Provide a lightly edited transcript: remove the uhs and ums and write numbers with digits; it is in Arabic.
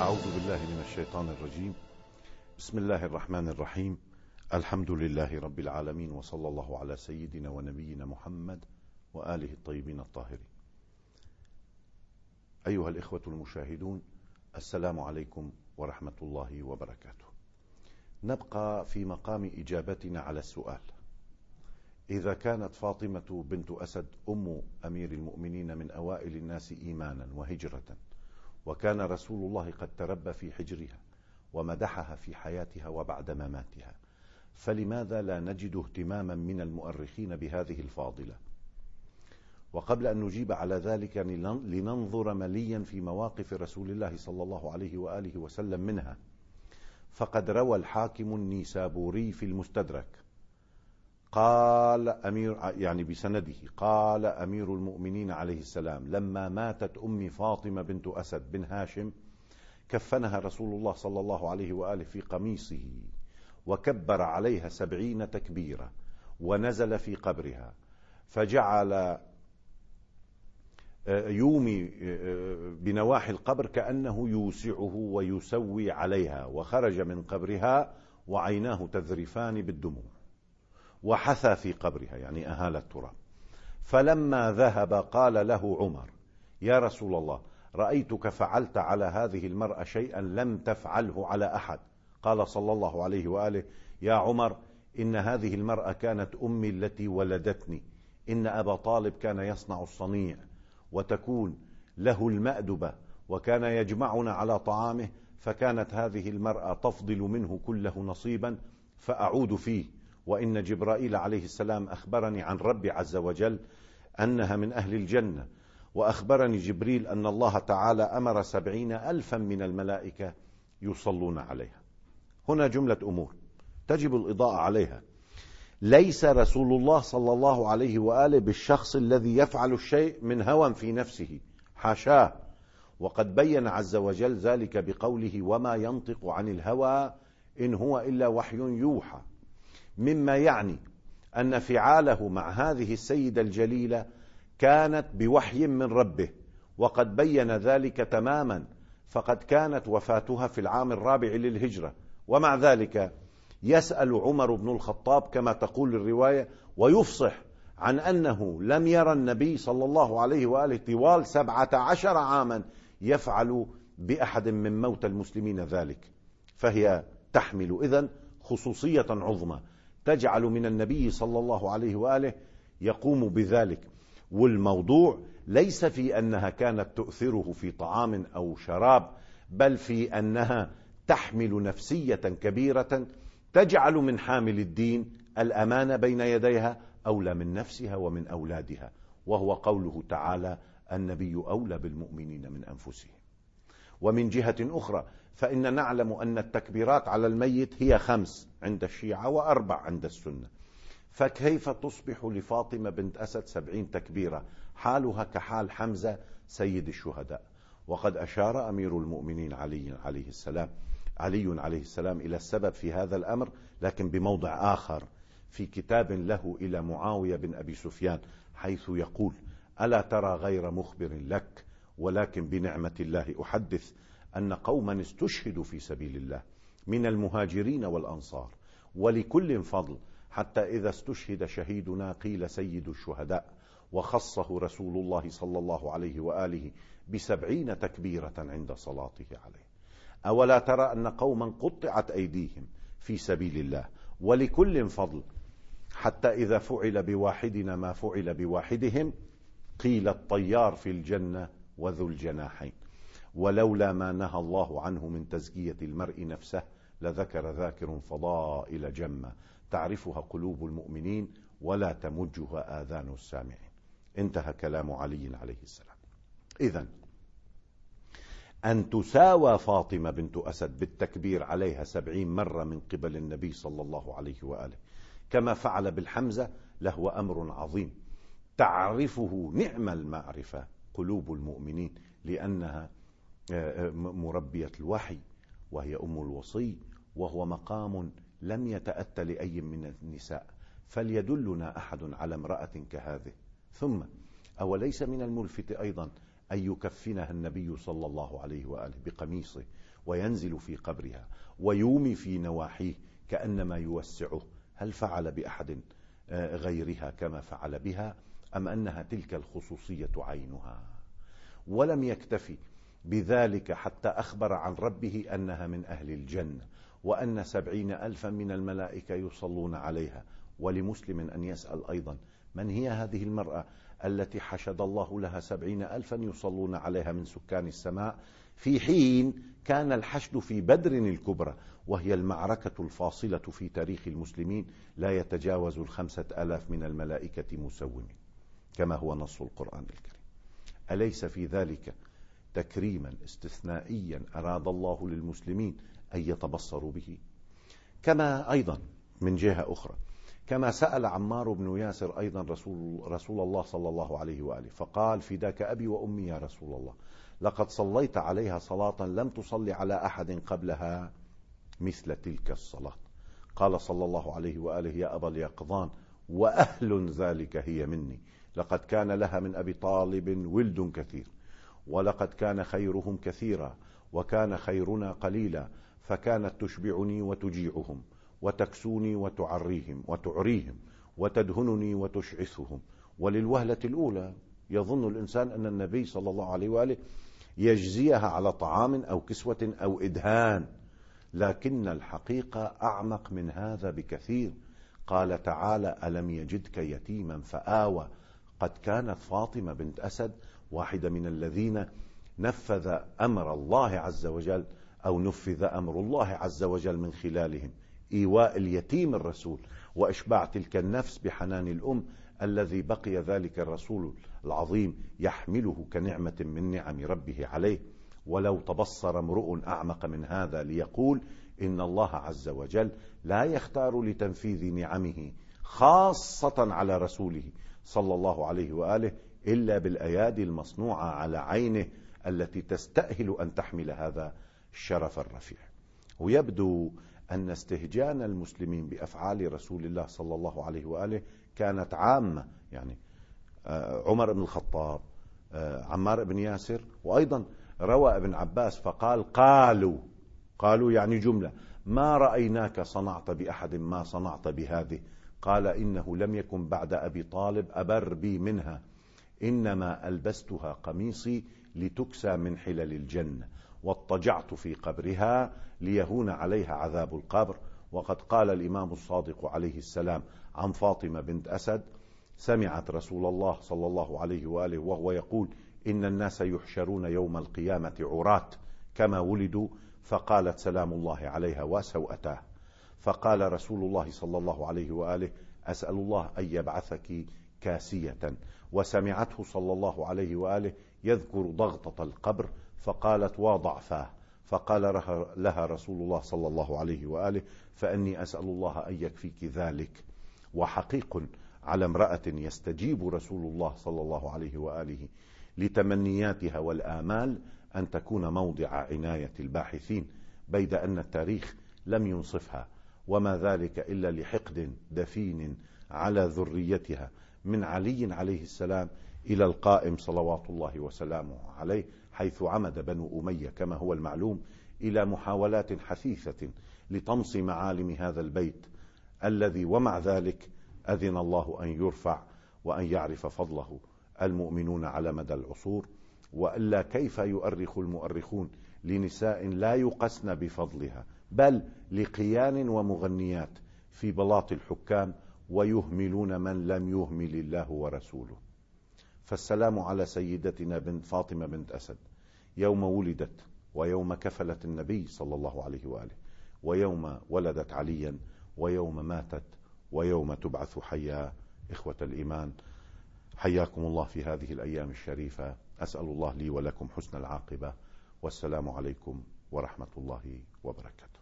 أعوذ بالله من الشيطان الرجيم. بسم الله الرحمن الرحيم. الحمد لله رب العالمين، وصلى الله على سيدنا ونبينا محمد وآله الطيبين الطاهرين. أيها الإخوة المشاهدون، السلام عليكم ورحمة الله وبركاته. نبقى في مقام إجابتنا على السؤال: إذا كانت فاطمة بنت أسد أم أمير المؤمنين من أوائل الناس إيمانا وهجرة، وكان رسول الله قد تربى في حجرها ومدحها في حياتها وبعد مماتها، فلماذا لا نجد اهتماما من المؤرخين بهذه الفاضلة؟ وقبل أن نجيب على ذلك لننظر مليا في مواقف رسول الله صلى الله عليه وآله وسلم منها. فقد روى الحاكم النيسابوري في المستدرك قال بسنده قال أمير المؤمنين عليه السلام: لما ماتت أمي فاطمة بنت أسد بن هاشم كفنها رسول الله صلى الله عليه وآله في قميصه، وكبر عليها 70 تكبيرة، ونزل في قبرها، فجعل يومي بنواحي القبر كأنه يوسعه ويسوي عليها، وخرج من قبرها وعيناه تذرفان بالدموع، وحثى في قبرها يعني أهال التراب. فلما ذهب قال له عمر: يا رسول الله، رأيتك فعلت على هذه المرأة شيئا لم تفعله على أحد. قال صلى الله عليه وآله: يا عمر، إن هذه المرأة كانت أمي التي ولدتني، إن أبا طالب كان يصنع الصنيع وتكون له المأدبة، وكان يجمعنا على طعامه، فكانت هذه المرأة تفضل منه كله نصيبا فأعود فيه، وإن جبرائيل عليه السلام أخبرني عن ربي عز وجل أنها من أهل الجنة، وأخبرني جبريل أن الله تعالى أمر 70,000 من الملائكة يصلون عليها. هنا جملة أمور تجب الإضاءة عليها. ليس رسول الله صلى الله عليه وآله بالشخص الذي يفعل الشيء من هوى في نفسه، حاشاه، وقد بين عز وجل ذلك بقوله: وما ينطق عن الهوى إن هو إلا وحي يوحى، مما يعني أن فعاله مع هذه السيدة الجليلة كانت بوحي من ربه، وقد بين ذلك تماما، فقد كانت وفاتها في العام 4 للهجرة، ومع ذلك يسأل عمر بن الخطاب كما تقول الرواية ويفصح عن أنه لم يرى النبي صلى الله عليه وآله طوال 17 عاما يفعل بأحد من موتى المسلمين ذلك. فهي تحمل إذن خصوصية عظمى تجعل من النبي صلى الله عليه وآله يقوم بذلك. والموضوع ليس في أنها كانت تؤثره في طعام أو شراب، بل في أنها تحمل نفسية كبيرة تجعل من حامل الدين الأمانة بين يديها أولى من نفسها ومن أولادها، وهو قوله تعالى: النبي أولى بالمؤمنين من أنفسهم. ومن جهة أخرى فإن نعلم أن التكبيرات على الميت هي 5 عند الشيعة و4 عند السنة، فكيف تصبح لفاطمة بنت أسد 70 تكبيرة؟ حالها كحال حمزة سيد الشهداء. وقد أشار أمير المؤمنين علي عليه السلام إلى السبب في هذا الأمر، لكن بموضع آخر في كتاب له إلى معاوية بن أبي سفيان، حيث يقول: ألا ترى غير مخبر لك، ولكن بنعمة الله أحدث، أن قوما استشهدوا في سبيل الله من المهاجرين والأنصار، ولكل فضل، حتى إذا استشهد شهيدنا قيل سيد الشهداء، وخصه رسول الله صلى الله عليه وآله ب70 تكبيرة عند صلاته عليه. أولا ترى أن قوما قطعت أيديهم في سبيل الله، ولكل فضل، حتى إذا فعل بواحدنا ما فعل بواحدهم قيل الطيار في الجنة وذو الجناحين، ولولا ما نهى الله عنه من تزكية المرء نفسه لذكر ذاكر فضائل جمة تعرفها قلوب المؤمنين ولا تمجها آذان السامعين. انتهى كلام علي عليه السلام. إذن أن تساوى فاطمة بنت أسد بالتكبير عليها 70 مرة من قبل النبي صلى الله عليه وآله كما فعل بالحمزة لهو أمر عظيم تعرفه نعم المعرفة قلوب المؤمنين، لأنها مربية الوحي، وهي أم الوصي، وهو مقام لم يتأتى لأي من النساء، فليدلنا أحد على امرأة كهذه. ثم أوليس من الملفت أيضا أن يكفنها النبي صلى الله عليه وآله بقميصه وينزل في قبرها ويومي في نواحيه كأنما يوسعه، هل فعل بأحد غيرها كما فعل بها، أم أنها تلك الخصوصية عينها؟ ولم يكتفي بذلك حتى أخبر عن ربه أنها من أهل الجنة، وأن 70,000 من الملائكة يصلون عليها. ولمسلم أن يسأل أيضا: من هي هذه المرأة التي حشد الله لها 70,000 يصلون عليها من سكان السماء، في حين كان الحشد في بدر الكبرى، وهي المعركة الفاصلة في تاريخ المسلمين، لا يتجاوز 5,000 من الملائكة مسومين كما هو نص القرآن الكريم. أليس في ذلك تكريما استثنائيا أراد الله للمسلمين أن يتبصروا به؟ كما أيضا من جهة أخرى، كما سأل عمار بن ياسر أيضا رسول الله صلى الله عليه وآله فقال: فداك أبي وأمي يا رسول الله، لقد صليت عليها صلاة لم تصلي على أحد قبلها مثل تلك الصلاة. قال صلى الله عليه وآله: يا أبا اليقظان، وأهل ذلك هي مني، لقد كان لها من أبي طالب ولد كثير، ولقد كان خيرهم كثيرا، وكان خيرنا قليلا، فكانت تشبعني وتجيعهم، وتكسوني وتعريهم، وتدهنني وتشعثهم. وللوهلة الأولى يظن الإنسان أن النبي صلى الله عليه وآله يجزيها على طعام أو كسوة أو إدهان، لكن الحقيقة أعمق من هذا بكثير. قال تعالى: ألم يجدك يتيما فآوى. قد كانت فاطمة بنت أسد واحدة من الذين نفذ أمر الله عز وجل، أو نفذ أمر الله عز وجل من خلالهم، إيواء اليتيم الرسول، وإشباع تلك النفس بحنان الأم الذي بقي ذلك الرسول العظيم يحمله كنعمة من نعم ربه عليه. ولو تبصر امرؤ أعمق من هذا ليقول إن الله عز وجل لا يختار لتنفيذ نعمه خاصة على رسوله صلى الله عليه وآله إلا بالأيادي المصنوعة على عينه التي تستأهل أن تحمل هذا الشرف الرفيع. ويبدو أن استهجان المسلمين بأفعال رسول الله صلى الله عليه وآله كانت عامة، يعني عمر بن الخطاب، عمار بن ياسر، وأيضا روى ابن عباس فقال: قالوا يعني جملة: ما رأيناك صنعت بأحد ما صنعت بهذه. قال: إنه لم يكن بعد أبي طالب أبر بي منها، إنما ألبستها قميصي لتكسى من حلل الجنة، واضطجعت في قبرها ليهون عليها عذاب القبر. وقد قال الإمام الصادق عليه السلام عن فاطمة بنت أسد: سمعت رسول الله صلى الله عليه وآله وهو يقول: إن الناس يحشرون يوم القيامة عراة كما ولدوا، فقالت سلام الله عليها وسوءتاه. فقال رسول الله صلى الله عليه وآله: أسأل الله أن يبعثك كاسية. وسمعته صلى الله عليه وآله يذكر ضغطة القبر، فقالت: وضعفاه. فقال لها رسول الله صلى الله عليه وآله: فأني أسأل الله أن يكفيك ذلك. وحقيق على امرأة يستجيب رسول الله صلى الله عليه وآله لتمنياتها والآمال أن تكون موضع عناية الباحثين، بيد أن التاريخ لم ينصفها، وما ذلك إلا لحقد دفين على ذريتها من علي عليه السلام إلى القائم صلوات الله وسلامه عليه، حيث عمد بنو أمية كما هو المعلوم إلى محاولات حثيثة لطمس معالم هذا البيت الذي ومع ذلك أذن الله أن يرفع وأن يعرف فضله المؤمنون على مدى العصور. وإلا كيف يؤرخ المؤرخون لنساء لا يقسن بفضلها، بل لقيان ومغنيات في بلاط الحكام، ويهملون من لم يهمل الله ورسوله. فالسلام على سيدتنا بنت فاطمة بنت أسد يوم ولدت، ويوم كفلت النبي صلى الله عليه وآله، ويوم ولدت عليا، ويوم ماتت، ويوم تبعث حيا. إخوة الإيمان، حياكم الله في هذه الأيام الشريفة. أسأل الله لي ولكم حسن العاقبة، والسلام عليكم ورحمة الله وبركاته.